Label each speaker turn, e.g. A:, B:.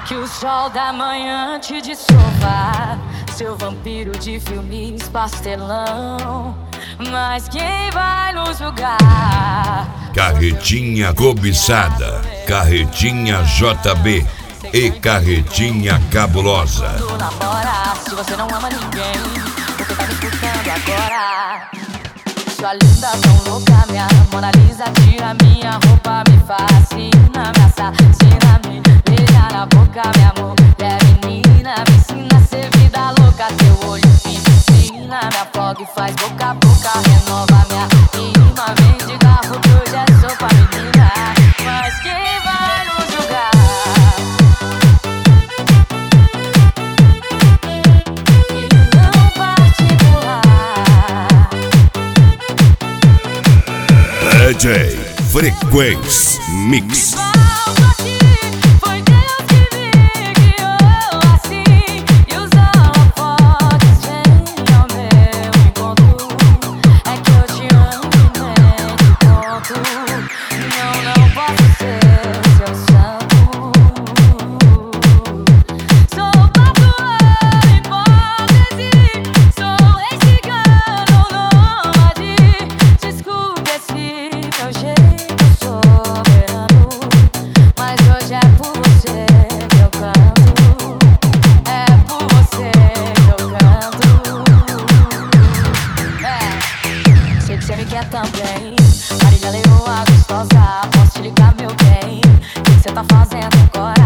A: Que o sol da manhã te dissolva, seu vampiro de filmes pastelão. Mas quem vai nos julgar?
B: Carretinha cobiçada, carretinha JB e carretinha cabulosa.
A: Tu namora, se você não ama ninguém, porque tá me escutando agora. Sua linda tão louca, minha Mona Lisa, tira minha roupa, me fascina, me assassina, me beija na boca, minha mulher menina, me ensina a ser vida louca, teu olho me ensina, me afoga e faz boca a boca, renova minha rima, vem de garfo que hoje é sopa menina, mas quem vai nos julgar?
B: DJ Frequência Mix.
A: Foi Deus que me guiou assim e usou a foto sem ao meu encontro. É que eu te amo nem te conto. Não posso ser seu santo. Sou papo, hipótese. Sou ex-cigano, nômade. Desculpe esse meu jeito soberano, mas hoje é por você que eu canto. É por você que eu canto. Sei que você me quer também. Marília Leoa gostosa, posso te ligar, meu bem? O que você tá fazendo agora?